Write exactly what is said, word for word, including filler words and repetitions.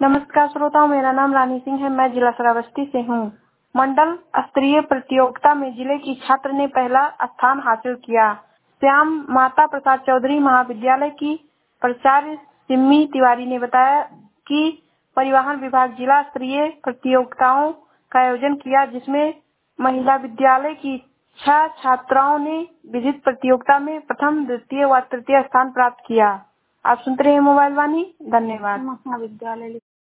नमस्कार श्रोताओं, मेरा नाम रानी सिंह है। मैं जिला श्रावस्ती से हूँ। मंडल स्तरीय प्रतियोगिता में जिले की छात्र ने पहला स्थान हासिल किया। श्याम माता प्रसाद चौधरी महाविद्यालय की प्राचार्य सिम्मी तिवारी ने बताया कि परिवहन विभाग जिला स्तरीय प्रतियोगिताओं का आयोजन किया, जिसमें महिला विद्यालय की छह छात्राओं ने विधिक प्रतियोगिता में प्रथम, द्वितीय व तृतीय स्थान प्राप्त किया। आप सुनते रहिए मोबाइल वाणी। धन्यवाद। महाविद्यालय